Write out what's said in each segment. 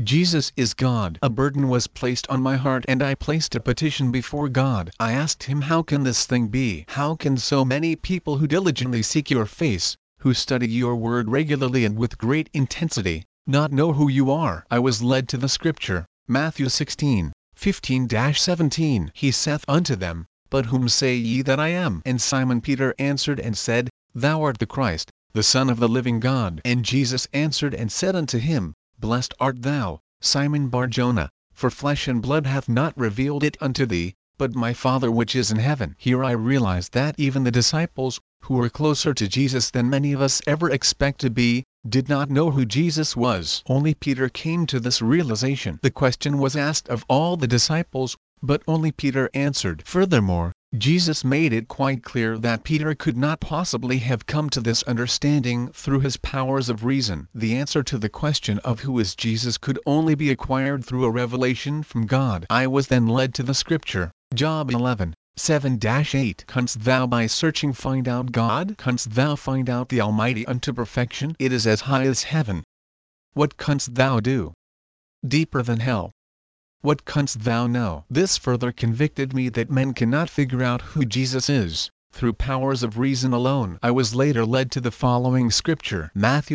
Jesus is God. A burden was placed on my heart and I placed a petition before God. I asked him, how can this thing be? How can so many people who diligently seek your face, who study your word regularly and with great intensity, not know who you are? I was led to the scripture, Matthew 16:15-17. He saith unto them, But whom say ye that I am? And Simon Peter answered and said, Thou art the Christ, the Son of the living God. And Jesus answered and said unto him, Blessed art thou, Simon Bar-Jonah, for flesh and blood hath not revealed it unto thee, but my Father which is in heaven. Here I realized that even the disciples, who were closer to Jesus than many of us ever expect to be, did not know who Jesus was. Only Peter came to this realization. The question was asked of all the disciples, but only Peter answered. Furthermore, Jesus made it quite clear that Peter could not possibly have come to this understanding through his powers of reason. The answer to the question of who is Jesus could only be acquired through a revelation from God. I was then led to the scripture, Job 11:7-8. Canst thou by searching find out God? Canst thou find out the Almighty unto perfection? It is as high as heaven. What canst thou do? Deeper than hell. What canst thou know? This further convicted me that men cannot figure out who Jesus is, through powers of reason alone. I was later led to the following scripture, Matthew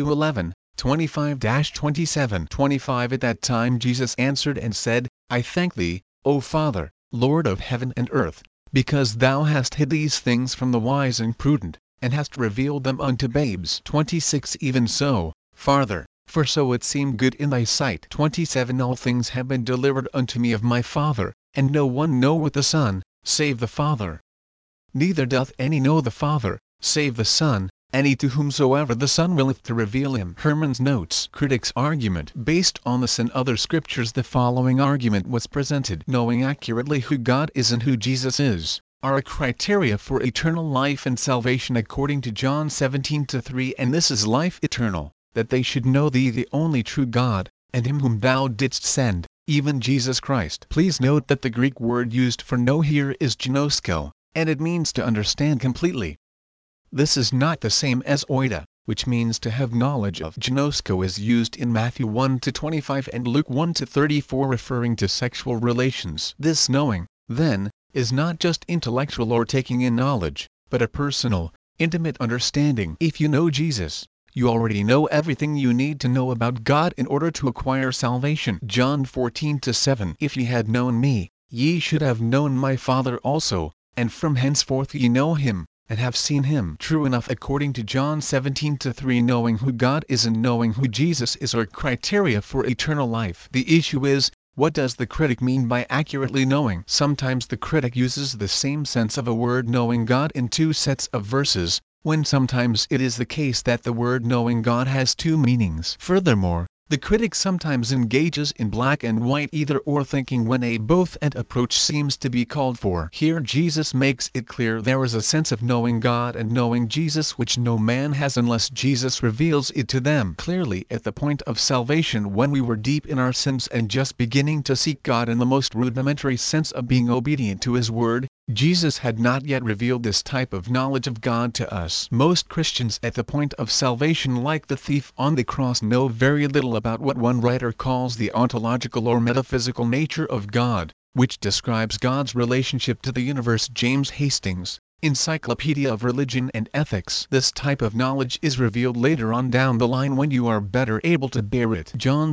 11:25-27. At that time Jesus answered and said, I thank thee, O Father, Lord of heaven and earth, because thou hast hid these things from the wise and prudent, and hast revealed them unto babes. 26 Even so, Father, for so it seemed good in thy sight. 27 All things have been delivered unto me of my Father, and no one knoweth the Son, save the Father. Neither doth any know the Father, save the Son, and he to whomsoever the Son willeth to reveal him. Herman's Notes. Critics' argument. Based on this and other scriptures, the following argument was presented. Knowing accurately who God is and who Jesus is, are a criteria for eternal life and salvation according to John 17:3. And this is life eternal, that they should know thee the only true God, and him whom thou didst send, even Jesus Christ. Please note that the Greek word used for know here is ginosko, and it means to understand completely. This is not the same as oida, which means to have knowledge of. Ginosko is used in Matthew 1:25 and Luke 1:34 referring to sexual relations. This knowing, then, is not just intellectual or taking in knowledge, but a personal, intimate understanding. If you know Jesus, you already know everything you need to know about God in order to acquire salvation. John 14:7. If ye had known me, ye should have known my Father also, and from henceforth ye know him, and have seen him. True enough, according to John 17:3, knowing who God is and knowing who Jesus is are criteria for eternal life. The issue is, what does the critic mean by accurately knowing? Sometimes the critic uses the same sense of a word knowing God in two sets of verses, when sometimes it is the case that the word knowing God has two meanings. Furthermore, the critic sometimes engages in black and white either-or thinking when a both-and approach seems to be called for. Here Jesus makes it clear there is a sense of knowing God and knowing Jesus which no man has unless Jesus reveals it to them. Clearly at the point of salvation, when we were deep in our sins and just beginning to seek God in the most rudimentary sense of being obedient to his word, Jesus had not yet revealed this type of knowledge of God to us. Most Christians at the point of salvation, like the thief on the cross, know very little about what one writer calls the ontological or metaphysical nature of God, which describes God's relationship to the universe. James Hastings, Encyclopedia of Religion and Ethics. This type of knowledge is revealed later on down the line when you are better able to bear it. John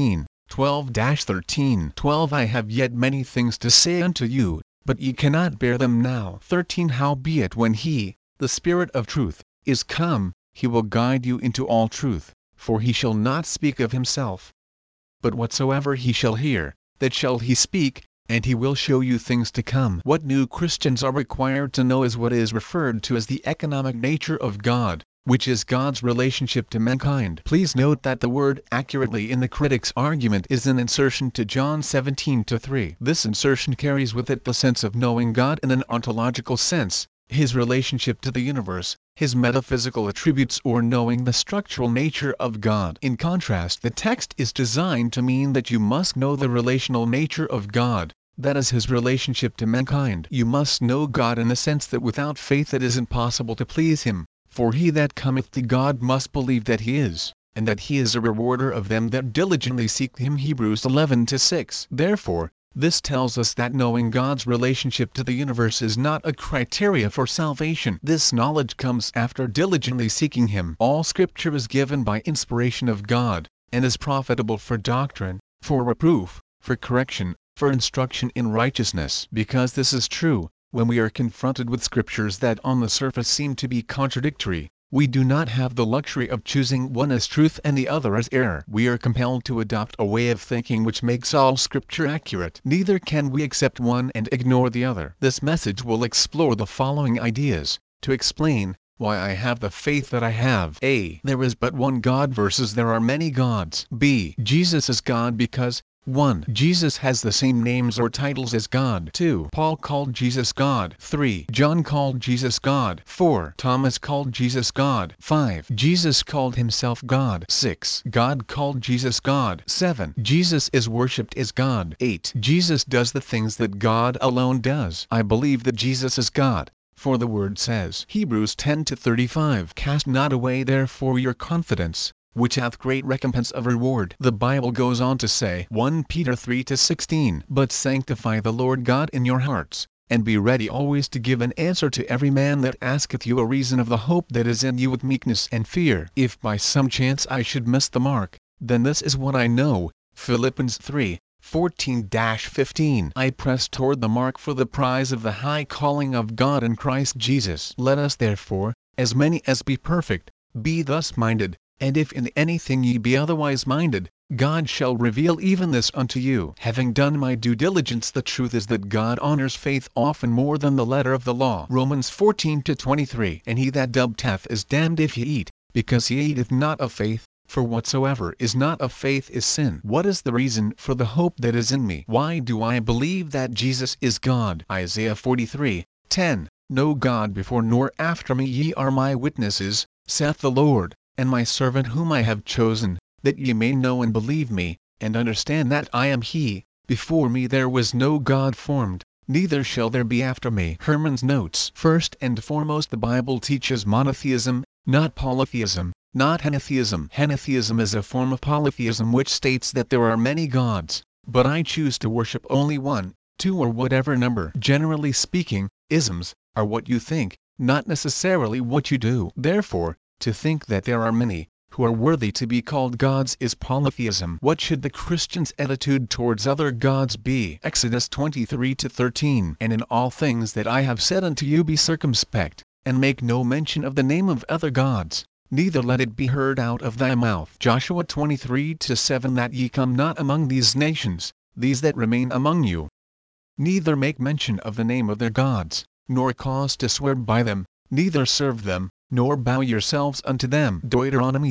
16:12-13. I have yet many things to say unto you, but ye cannot bear them now. 13 Howbeit when he, the Spirit of truth, is come, he will guide you into all truth, for he shall not speak of himself. But whatsoever he shall hear, that shall he speak, and he will show you things to come. What new Christians are required to know is what is referred to as the economic nature of God, which is God's relationship to mankind. Please note that the word accurately in the critic's argument is an insertion to John 17:3. This insertion carries with it the sense of knowing God in an ontological sense, his relationship to the universe, his metaphysical attributes, or knowing the structural nature of God. In contrast, the text is designed to mean that you must know the relational nature of God, that is his relationship to mankind. You must know God in the sense that without faith it is impossible to please him. For he that cometh to God must believe that he is, and that he is a rewarder of them that diligently seek him. Hebrews 11:6. Therefore, this tells us that knowing God's relationship to the universe is not a criteria for salvation. This knowledge comes after diligently seeking him. All scripture is given by inspiration of God, and is profitable for doctrine, for reproof, for correction, for instruction in righteousness. Because this is true, when we are confronted with scriptures that on the surface seem to be contradictory, we do not have the luxury of choosing one as truth and the other as error. We are compelled to adopt a way of thinking which makes all scripture accurate. Neither can we accept one and ignore the other. This message will explore the following ideas, to explain why I have the faith that I have. A. There is but one God versus there are many gods. B. Jesus is God because 1. Jesus has the same names or titles as God. 2. Paul called Jesus God. 3. John called Jesus God. 4. Thomas called Jesus God. 5. Jesus called himself God. 6. God called Jesus God. 7. Jesus is worshipped as God. 8. Jesus does the things that God alone does. I believe that Jesus is God, for the word says, Hebrews 10:35, Cast not away therefore your confidence, which hath great recompense of reward. The Bible goes on to say, 1 Peter 3:16, But sanctify the Lord God in your hearts, and be ready always to give an answer to every man that asketh you a reason of the hope that is in you with meekness and fear. If by some chance I should miss the mark, then this is what I know, Philippians 3:14-15. I press toward the mark for the prize of the high calling of God in Christ Jesus. Let us therefore, as many as be perfect, be thus minded. And if in anything ye be otherwise minded, God shall reveal even this unto you. Having done my due diligence, the truth is that God honors faith often more than the letter of the law. Romans 14:23. And he that doubteth is damned if he eat, because he eateth not of faith, for whatsoever is not of faith is sin. What is the reason for the hope that is in me? Why do I believe that Jesus is God? Isaiah 43:10. No God before nor after me. Ye are my witnesses, saith the Lord, and my servant whom I have chosen, that ye may know and believe me, and understand that I am he. Before me there was no God formed, neither shall there be after me. Herman's notes. First and foremost, the Bible teaches monotheism, not polytheism, not henotheism. Henotheism is a form of polytheism which states that there are many gods, but I choose to worship only one, two, or whatever number. Generally speaking, isms are what you think, not necessarily what you do. Therefore, to think that there are many who are worthy to be called gods is polytheism. What should the Christian's attitude towards other gods be? Exodus 23:13. And in all things that I have said unto you be circumspect, and make no mention of the name of other gods, neither let it be heard out of thy mouth. Joshua 23:7. That ye come not among these nations, these that remain among you, neither make mention of the name of their gods, nor cause to swear by them, neither serve them, nor bow yourselves unto them. Deuteronomy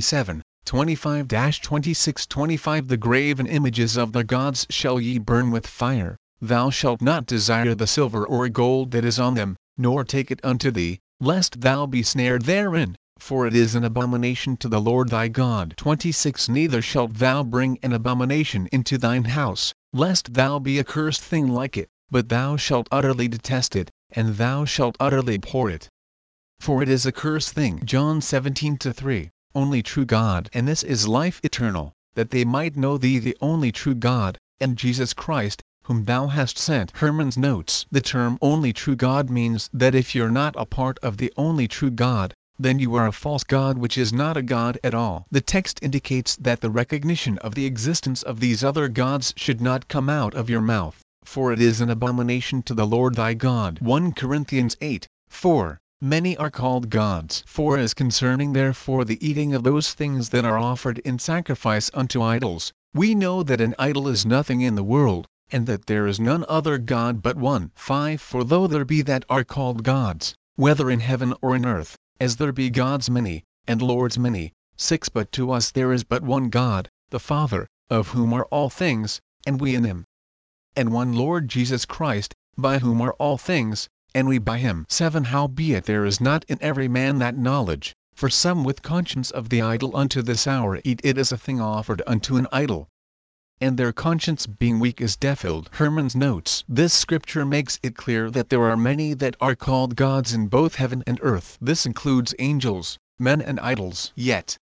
7:25-26-25. The graven images of their gods shall ye burn with fire. Thou shalt not desire the silver or gold that is on them, nor take it unto thee, lest thou be snared therein, for it is an abomination to the Lord thy God. 26. Neither shalt thou bring an abomination into thine house, lest thou be a cursed thing like it, but thou shalt utterly detest it, and thou shalt utterly abhor it, for it is a cursed thing. John 17:3. Only true God. And this is life eternal, that they might know thee the only true God, and Jesus Christ, whom thou hast sent. Herman's notes. The term only true God means that if you're not a part of the only true God, then you are a false God, which is not a God at all. The text indicates that the recognition of the existence of these other gods should not come out of your mouth, for it is an abomination to the Lord thy God. 1 Corinthians 8:4. Many are called gods. For as concerning therefore the eating of those things that are offered in sacrifice unto idols, we know that an idol is nothing in the world, and that there is none other God but one. 5 For though there be that are called gods, whether in heaven or in earth, as there be gods many, and lords many. 6 But to us there is but one God, the Father, of whom are all things, and we in him, and one Lord Jesus Christ, by whom are all things, and we by him. 7 Howbeit there is not in every man that knowledge, for some with conscience of the idol unto this hour eat it as a thing offered unto an idol, and their conscience being weak is defiled. Herman's notes. This scripture makes it clear that there are many that are called gods in both heaven and earth. This includes angels, men and idols. Yet,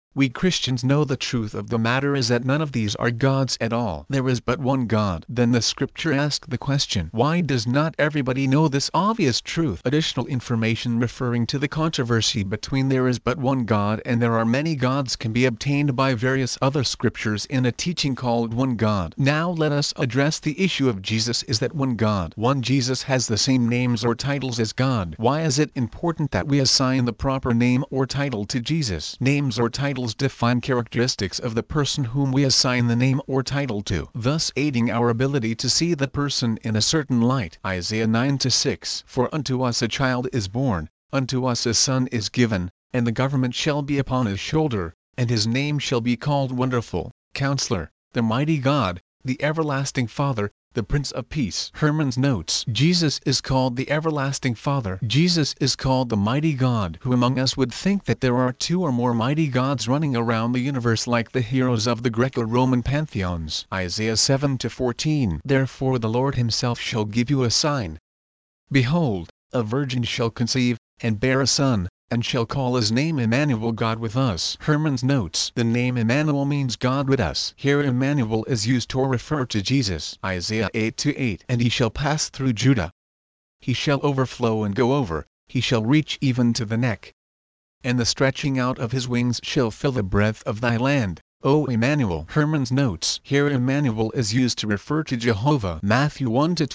We Christians know the truth of the matter is that none of these are gods at all. There is but one God. Then the scripture asks the question, why does not everybody know this obvious truth? Additional information referring to the controversy between there is but one God and there are many gods can be obtained by various other scriptures in a teaching called One God. Now let us address the issue of Jesus is that one God. One Jesus has the same names or titles as God. Why is it important that we assign the proper name or title to Jesus? Names or titles define characteristics of the person whom we assign the name or title to, thus aiding our ability to see the person in a certain light. Isaiah 9:6. For unto us a child is born, unto us a son is given, and the government shall be upon his shoulder, and his name shall be called Wonderful, Counselor, the Mighty God, the Everlasting Father, the Prince of Peace. Herman's notes. Jesus is called the Everlasting Father. Jesus is called the Mighty God. Who among us would think that there are two or more mighty gods running around the universe like the heroes of the Greco-Roman pantheons? Isaiah 7:14. Therefore the Lord himself shall give you a sign. Behold, a virgin shall conceive, and bear a son, and shall call his name Emmanuel, God with us. Herman's notes. The name Emmanuel means God with us. Here Emmanuel is used to refer to Jesus. Isaiah 8:8. And he shall pass through Judah. He shall overflow and go over, he shall reach even to the neck. And the stretching out of his wings shall fill the breadth of thy land, O Emmanuel. Herman's notes. Here Emmanuel is used to refer to Jehovah. Matthew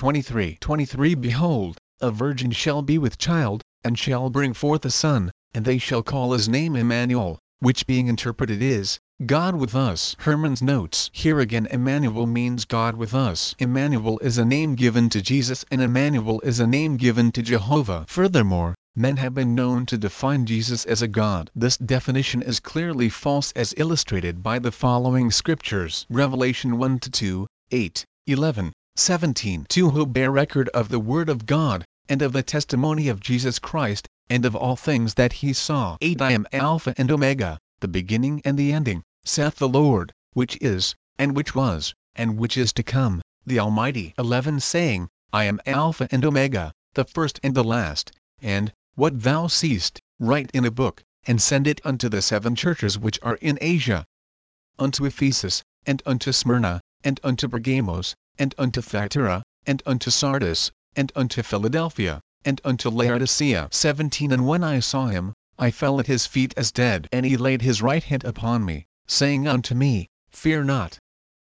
1:23. Behold, a virgin shall be with child, and shall bring forth a son, and they shall call his name Emmanuel, which being interpreted is, God with us. Herman's notes. Here again Emmanuel means God with us. Emmanuel is a name given to Jesus and Emmanuel is a name given to Jehovah. Furthermore, men have been known to define Jesus as a god. This definition is clearly false as illustrated by the following scriptures. Revelation 1-2, 8, 11, 17. To who bear record of the word of God, and of the testimony of Jesus Christ, and of all things that he saw. 8. I am Alpha and Omega, the beginning and the ending, saith the Lord, which is, and which was, and which is to come, the Almighty. 11. Saying, I am Alpha and Omega, the first and the last, and, what thou seest, write in a book, and send it unto the 7 churches which are in Asia, unto Ephesus, and unto Smyrna, and unto Pergamos, and unto Thyatira, and unto Sardis, and unto Philadelphia, and unto Laodicea. 17. And when I saw him, I fell at his feet as dead. And he laid his right hand upon me, saying unto me, Fear not.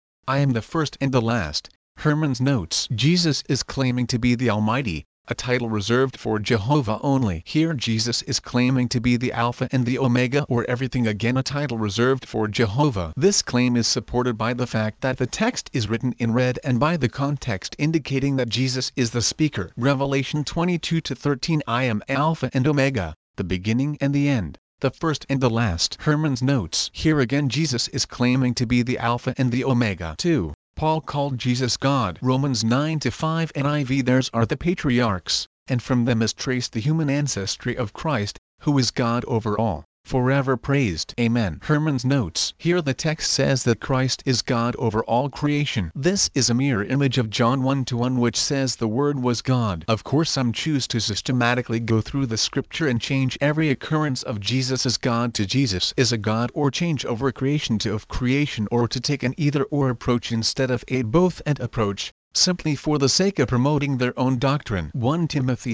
I am the first and the last. Herman's notes. Jesus is claiming to be the Almighty, a title reserved for Jehovah only. Here Jesus is claiming to be the Alpha and the Omega or everything, again a title reserved for Jehovah. This claim is supported by the fact that the text is written in red and by the context indicating that Jesus is the speaker. Revelation 22-13. I am Alpha and Omega, the beginning and the end, the first and the last. Herman's notes. Here again Jesus is claiming to be the Alpha and the Omega. 2. Paul called Jesus God. Romans 9-5 NIV. Theirs are the patriarchs, and from them is traced the human ancestry of Christ, who is God over all, forever praised. Amen. Herman's notes. Here the text says that Christ is God over all creation. This is a mirror image of John 1-1 which says the Word was God. Of course some choose to systematically go through the scripture and change every occurrence of Jesus as God to Jesus is a God, or change over creation to of creation, or to take an either or approach instead of a both and approach, simply for the sake of promoting their own doctrine. 1 Timothy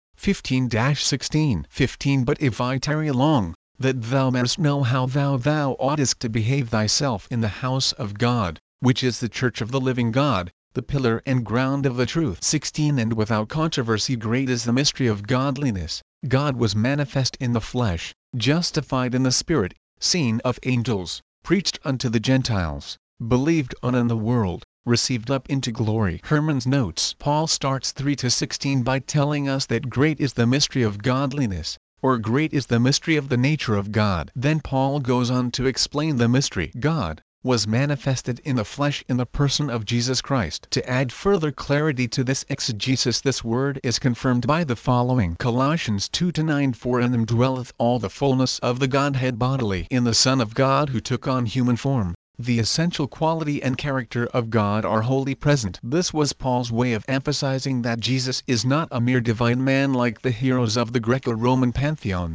3:15-16. 15. But if I tarry long, that thou mayest know how thou oughtest to behave thyself in the house of God, which is the church of the living God, the pillar and ground of the truth. 16. And without controversy great is the mystery of godliness. God was manifest in the flesh, justified in the spirit, seen of angels, preached unto the Gentiles, believed on in the world, received up into glory. Herman's notes. Paul starts 3-16 by telling us that great is the mystery of godliness, or great is the mystery of the nature of God. Then Paul goes on to explain the mystery. God was manifested in the flesh in the person of Jesus Christ. To add further clarity to this exegesis, this word is confirmed by the following. Colossians 2-9. For in them dwelleth all the fullness of the Godhead bodily in the Son of God, who took on human form. The essential quality and character of God are wholly present. This was Paul's way of emphasizing that Jesus is not a mere divine man like the heroes of the Greco-Roman pantheons,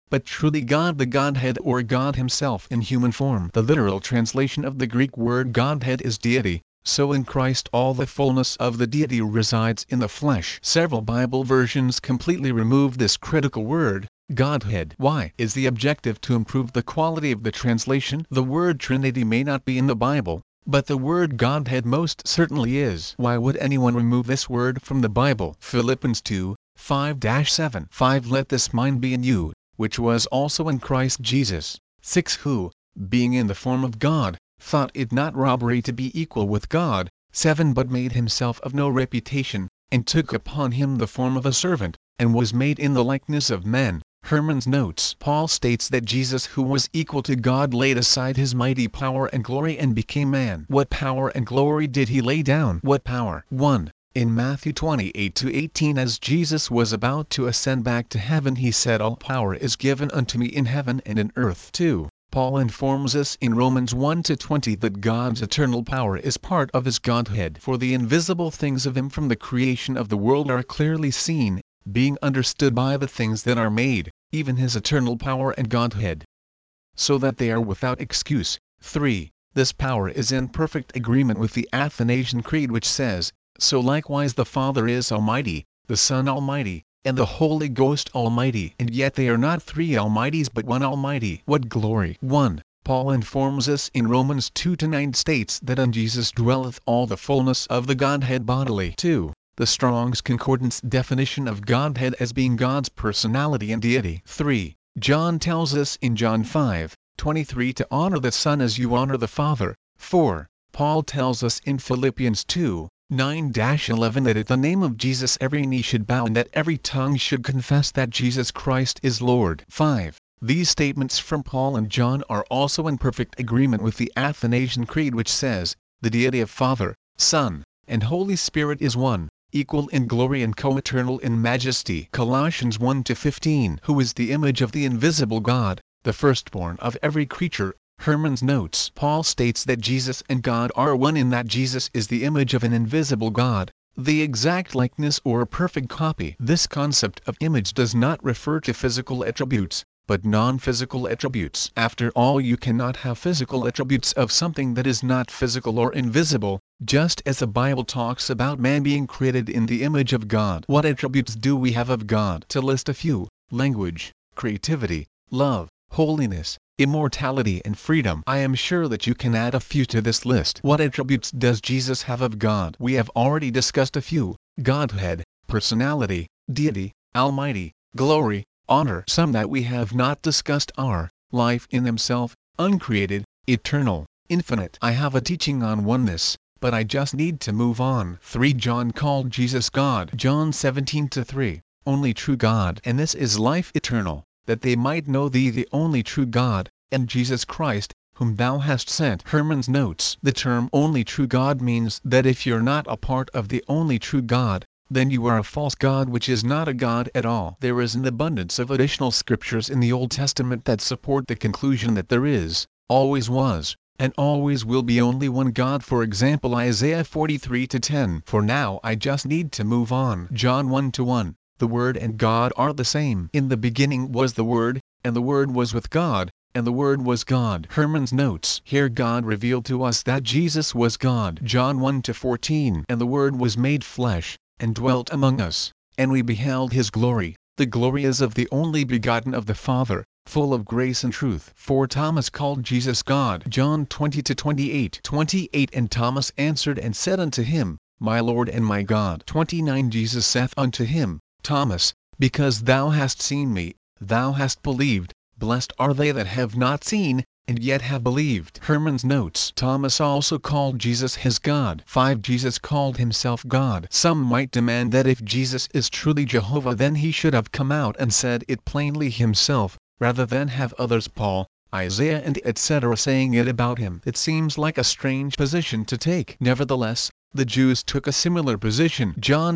but truly God the Godhead or God himself in human form. The literal translation of the Greek word Godhead is deity, so in Christ all the fullness of the deity resides in the flesh. Several Bible versions completely remove this critical word, Godhead. Why? Is the objective to improve the quality of the translation? The word Trinity may not be in the Bible, but the word Godhead most certainly is. Why would anyone remove this word from the Bible? Philippians 2, 5-7. 5 Let this mind be in you, which was also in Christ Jesus. 6 Who, being in the form of God, thought it not robbery to be equal with God. 7 But made himself of no reputation, and took upon him the form of a servant, and was made in the likeness of men. Herman's notes. Paul states that Jesus, who was equal to God, laid aside his mighty power and glory and became man. What power and glory did he lay down? What power? 1. In Matthew 28-18, as Jesus was about to ascend back to heaven, he said, "All power is given unto me in heaven and in earth." 2. Paul informs us in Romans 1-20 that God's eternal power is part of his Godhead. For the invisible things of him from the creation of the world are clearly seen, being understood by the things that are made, even his eternal power and Godhead, so that they are without excuse. 3. This power is in perfect agreement with the Athanasian Creed, which says, "So likewise the Father is Almighty, the Son Almighty, and the Holy Ghost Almighty." And yet they are not three Almighties but one Almighty. What glory! 1. Paul informs us in Romans 2-9 states that in Jesus dwelleth all the fullness of the Godhead bodily. 2. The Strong's Concordance definition of Godhead as being God's personality and deity. 3. John tells us in John 5:23 to honor the Son as you honor the Father. 4. Paul tells us in Philippians 2:9-11 that at the name of Jesus every knee should bow and that every tongue should confess that Jesus Christ is Lord. 5. These statements from Paul and John are also in perfect agreement with the Athanasian Creed, which says, "The deity of Father, Son, and Holy Spirit is one, equal in glory and co-eternal in majesty." Colossians 1-15. Who is the image of the invisible God, the firstborn of every creature. Herman's notes. Paul states that Jesus and God are one in that Jesus is the image of an invisible God, the exact likeness or perfect copy. This concept of image does not refer to physical attributes, but non-physical attributes. After all, you cannot have physical attributes of something that is not physical or invisible, just as the Bible talks about man being created in the image of God. What attributes do we have of God? To list a few: language, creativity, love, holiness, immortality and freedom. I am sure that you can add a few to this list. What attributes does Jesus have of God? We have already discussed a few: Godhead, personality, deity, almighty, glory, honor. Some that we have not discussed are life in himself, uncreated, eternal, infinite. I have a teaching on oneness, but I just need to move on. 3. John called Jesus God. John 17-3. Only true God. And this is life eternal, that they might know thee the only true God, and Jesus Christ, whom thou hast sent. Herman's notes. The term only true God means that if you're not a part of the only true God, then you are a false god, which is not a god at all. There is an abundance of additional scriptures in the Old Testament that support the conclusion that there is, always was, and always will be only one God. For example, Isaiah 43:10. For now I just need to move on. John 1:1. The Word and God are the same. In the beginning was the Word, and the Word was with God, and the Word was God. Herman's notes. Here God revealed to us that Jesus was God. John 1:14. And the Word was made flesh, and dwelt among us, and we beheld his glory, the glory as of the only begotten of the Father, full of grace and truth. 4. Thomas called Jesus God. John 20-28. And Thomas answered and said unto him, My Lord and my God. 29. Jesus saith unto him, Thomas, because thou hast seen me, thou hast believed. Blessed are they that have not seen, and yet have believed. Herman's notes. Thomas also called Jesus his God. 5. Jesus called himself God. Some might demand that if Jesus is truly Jehovah, then he should have come out and said it plainly himself, rather than have others, Paul, Isaiah and etc. saying it about him. It seems like a strange position to take. Nevertheless, the Jews took a similar position. John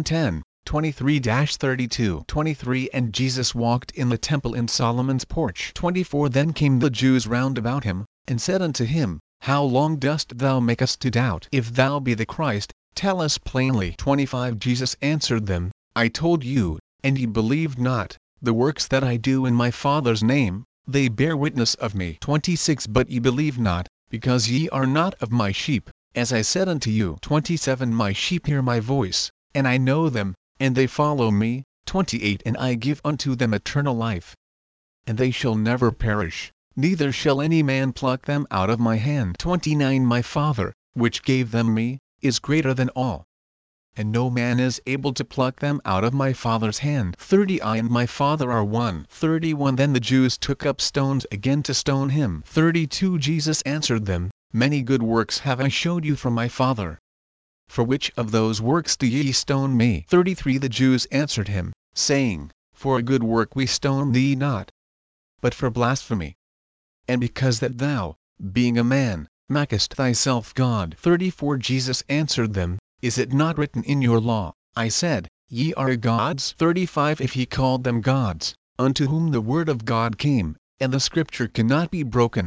10:23-32. 23. And Jesus walked in the temple in Solomon's porch. 24. Then came the Jews round about him, and said unto him, How long dost thou make us to doubt? If thou be the Christ, tell us plainly. 25. Jesus answered them, I told you, and ye believed not. The works that I do in my Father's name, they bear witness of me. 26 But ye believe not, because ye are not of my sheep, as I said unto you. 27 My sheep hear my voice, and I know them, and they follow me. 28 And I give unto them eternal life, and they shall never perish, neither shall any man pluck them out of my hand. 29 My Father, which gave them me, is greater than all, and no man is able to pluck them out of my Father's hand. 30 I and my Father are one. 31 Then the Jews took up stones again to stone him. 32 Jesus answered them, Many good works have I showed you from my Father. For which of those works do ye stone me? 33 The Jews answered him, saying, For a good work we stone thee not, but for blasphemy, and because that thou, being a man, makest thyself God. 34 Jesus answered them, Is it not written in your law, I said, Ye are gods? 35 If he called them gods, unto whom the word of God came, and the scripture cannot be broken.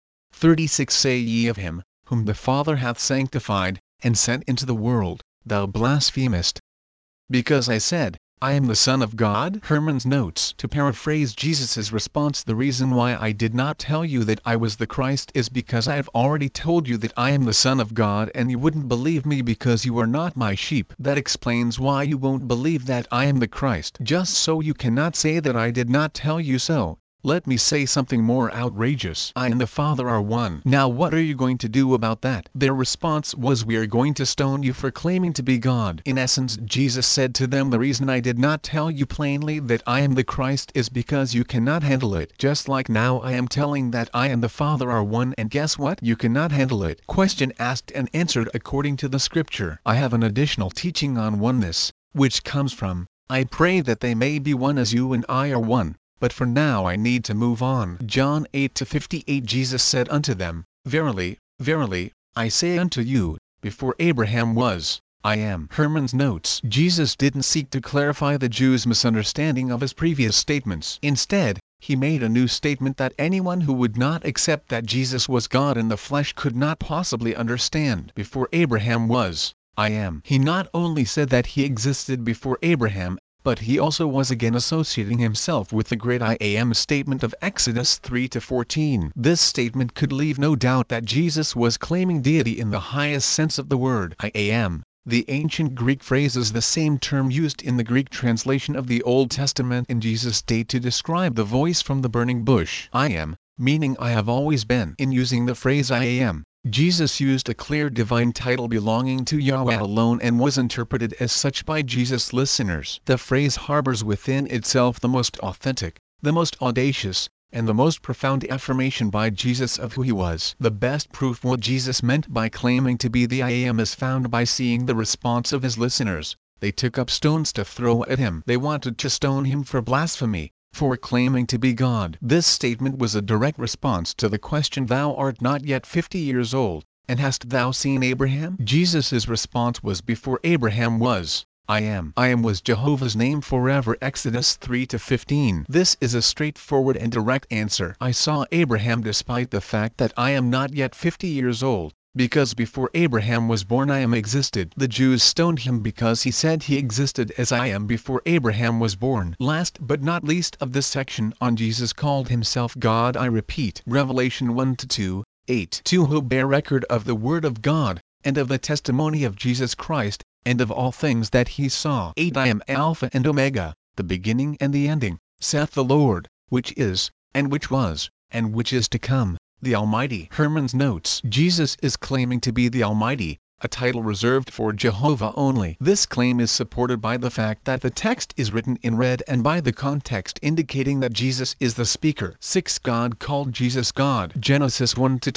36 Say ye of him, whom the Father hath sanctified, and sent into the world, thou blasphemest. Because I said, I am the Son of God? Herman's Notes. To paraphrase Jesus' response, the reason why I did not tell you that I was the Christ is because I have already told you that I am the Son of God, and you wouldn't believe me because you are not my sheep. That explains why you won't believe that I am the Christ. Just so you cannot say that I did not tell you so, let me say something more outrageous. I and the Father are one. Now what are you going to do about that? Their response was, We are going to stone you for claiming to be God. In essence, Jesus said to them, the reason I did not tell you plainly that I am the Christ is because you cannot handle it. Just like now I am telling that I and the Father are one, and guess what? You cannot handle it. Question asked and answered according to the scripture. I have an additional teaching on oneness, which comes from, I pray that they may be one as you and I are one. But for now I need to move on. John 8:58 Jesus said unto them, Verily, verily, I say unto you, before Abraham was, I am. Herman's Notes. Jesus didn't seek to clarify the Jews' misunderstanding of his previous statements. Instead, he made a new statement that anyone who would not accept that Jesus was God in the flesh could not possibly understand. Before Abraham was, I am. He not only said that he existed before Abraham, but he also was again associating himself with the great I am statement of Exodus 3-14. This statement could leave no doubt that Jesus was claiming deity in the highest sense of the word I am. The ancient Greek phrase is the same term used in the Greek translation of the Old Testament in Jesus' day to describe the voice from the burning bush. I am, meaning I have always been. In using the phrase I am, Jesus used a clear divine title belonging to Yahweh alone and was interpreted as such by Jesus' listeners. The phrase harbors within itself the most authentic, the most audacious, and the most profound affirmation by Jesus of who he was. The best proof what Jesus meant by claiming to be the I am is found by seeing the response of his listeners. They took up stones to throw at him. They wanted to stone him for blasphemy, for claiming to be God. This statement was a direct response to the question, Thou art not yet 50 years old, and hast thou seen Abraham? Jesus' response was, Before Abraham was, I am. I am was Jehovah's name forever. Exodus 3-15. This is a straightforward and direct answer. I saw Abraham despite the fact that I am not yet 50 years old. Because before Abraham was born I am existed. The Jews stoned him because he said he existed as I am before Abraham was born. Last but not least of this section on Jesus called himself God. I repeat, Revelation 1-2, 8. Who bear record of the word of God, and of the testimony of Jesus Christ, and of all things that he saw. 8 I am Alpha and Omega, the beginning and the ending, saith the Lord, which is, and which was, and which is to come, the Almighty. Herman's Notes. Jesus is claiming to be the Almighty, a title reserved for Jehovah only. This claim is supported by the fact that the text is written in red and by the context indicating that Jesus is the speaker. 6 God called Jesus God. Genesis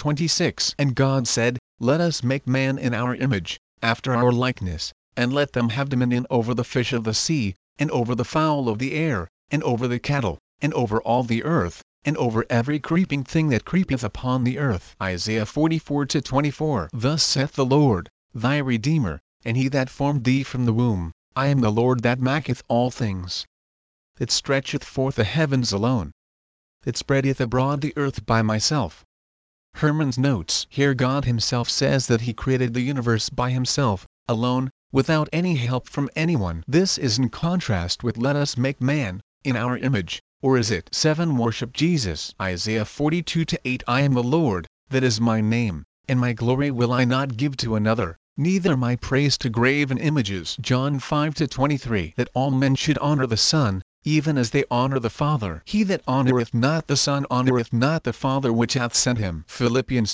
1-26. And God said, Let us make man in our image, after our likeness, and let them have dominion over the fish of the sea, and over the fowl of the air, and over the cattle, and over all the earth, and over every creeping thing that creepeth upon the earth. Isaiah 44-24. Thus saith the Lord, thy Redeemer, and he that formed thee from the womb. I am the Lord that maketh all things, that stretcheth forth the heavens alone, that spreadeth abroad the earth by myself. Herman's Notes. Here God himself says that he created the universe by himself, alone, without any help from anyone. This is in contrast with let us make man, in our image, or is it 7 worship Jesus? Isaiah 42:8 I am the Lord, that is my name, and my glory will I not give to another, neither my praise to graven images. John 5:23 That all men should honor the Son, even as they honor the Father. He that honoreth not the Son honoreth not the Father which hath sent him. Philippians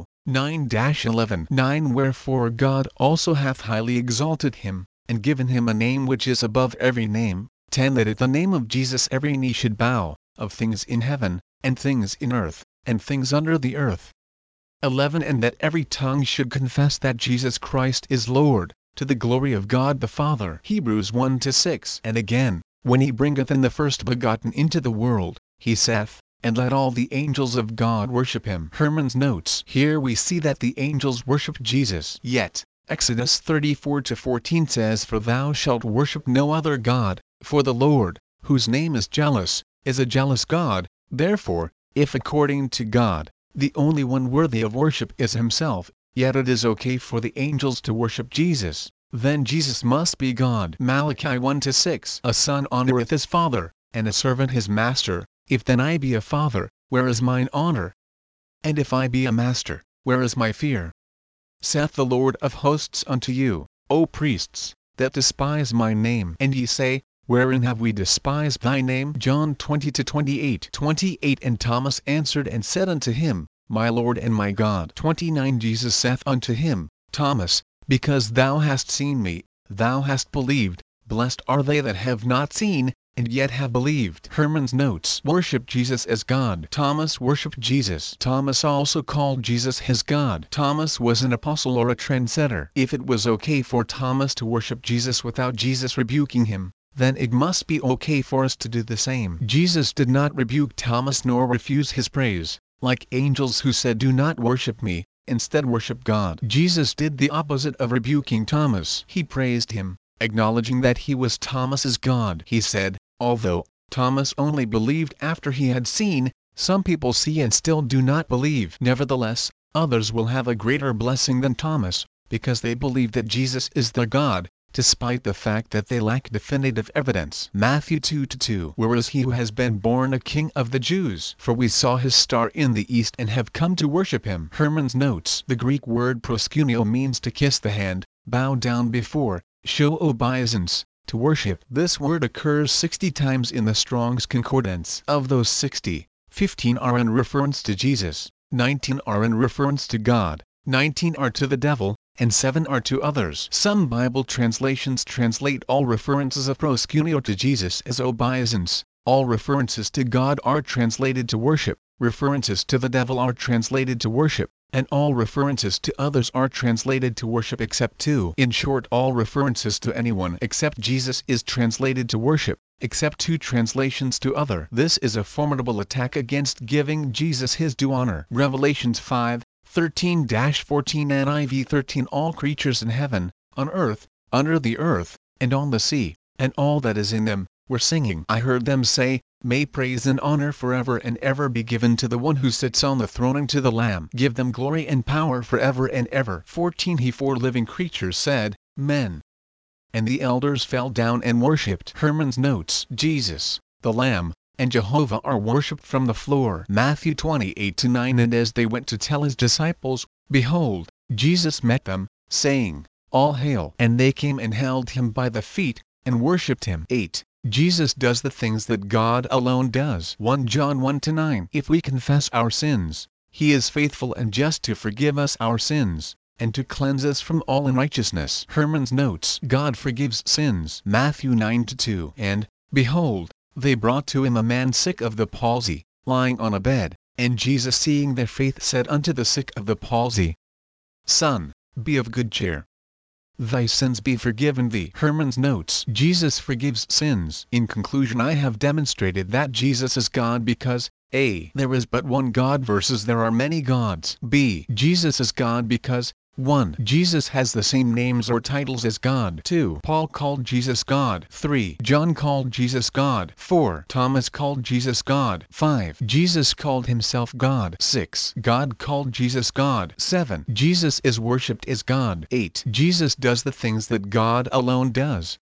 2:9-11 Wherefore God also hath highly exalted him, and given him a name which is above every name. 10 That at the name of Jesus every knee should bow, of things in heaven, and things in earth, and things under the earth. 11 And that every tongue should confess that Jesus Christ is Lord, to the glory of God the Father. Hebrews 1-6 And again, when he bringeth in the first begotten into the world, he saith, and let all the angels of God worship him. Herman's Notes. Here we see that the angels worship Jesus. Yet, Exodus 34-14 says, For thou shalt worship no other God, for the Lord, whose name is jealous, is a jealous God. Therefore, if according to God, the only one worthy of worship is himself, yet it is okay for the angels to worship Jesus, then Jesus must be God. Malachi 1-6 A son honoreth his father, and a servant his master. If then I be a father, where is mine honor? And if I be a master, where is my fear? Saith the Lord of hosts unto you, O priests, that despise my name. And ye say, Wherein have we despised thy name? John 20-28 And Thomas answered and said unto him, My Lord and my God. 29 Jesus saith unto him, Thomas, because thou hast seen me, thou hast believed. Blessed are they that have not seen, and yet have believed. Herman's Notes. Worship Jesus as God. Thomas worshiped Jesus. Thomas also called Jesus his God. Thomas was an apostle or a trendsetter. If it was okay for Thomas to worship Jesus without Jesus rebuking him, then it must be okay for us to do the same. Jesus did not rebuke Thomas nor refuse his praise, like angels who said do not worship me, instead worship God. Jesus did the opposite of rebuking Thomas. He praised him, acknowledging that he was Thomas's God. He said, although Thomas only believed after he had seen, some people see and still do not believe. Nevertheless, others will have a greater blessing than Thomas, because they believe that Jesus is their God, despite the fact that they lack definitive evidence. Matthew 2-2 Where is he who has been born a king of the Jews? For we saw his star in the east and have come to worship him. Herman's Notes. The Greek word proskuneo means to kiss the hand, bow down before, show obeisance, to worship. This word occurs 60 times in the Strong's Concordance. Of those 60, 15 are in reference to Jesus, 19 are in reference to God, 19 are to the devil, and 7 are to others. Some Bible translations translate all references of proskuneo to Jesus as obeisance, all references to God are translated to worship, references to the devil are translated to worship, and all references to others are translated to worship except 2. In short, all references to anyone except Jesus is translated to worship, except 2 translations to other. This is a formidable attack against giving Jesus his due honor. Revelations 5:13-14 NIV 13 All creatures in heaven, on earth, under the earth, and on the sea, and all that is in them, were singing. I heard them say, May praise and honor forever and ever be given to the one who sits on the throne and to the Lamb. Give them glory and power forever and ever. 14 He 4 living creatures said, Amen. And the elders fell down and worshipped. Herman's Notes. Jesus, the Lamb, and Jehovah are worshipped from the floor. Matthew 28-9 And as they went to tell his disciples, behold, Jesus met them, saying, All hail. And they came and held him by the feet, and worshipped him. 8. Jesus does the things that God alone does. 1 John 1-9 If we confess our sins, he is faithful and just to forgive us our sins, and to cleanse us from all unrighteousness. Herman's Notes. God forgives sins. Matthew 9-2 And, behold, they brought to him a man sick of the palsy, lying on a bed, and Jesus seeing their faith said unto the sick of the palsy, Son, be of good cheer. Thy sins be forgiven thee. Herman's Notes. Jesus forgives sins. In conclusion, I have demonstrated that Jesus is God because a. There is but one God versus there are many gods. B. Jesus is God because 1. Jesus has the same names or titles as God. 2. Paul called Jesus God. 3. John called Jesus God. 4. Thomas called Jesus God. 5. Jesus called himself God. 6. God called Jesus God. 7. Jesus is worshipped as God. 8. Jesus does the things that God alone does.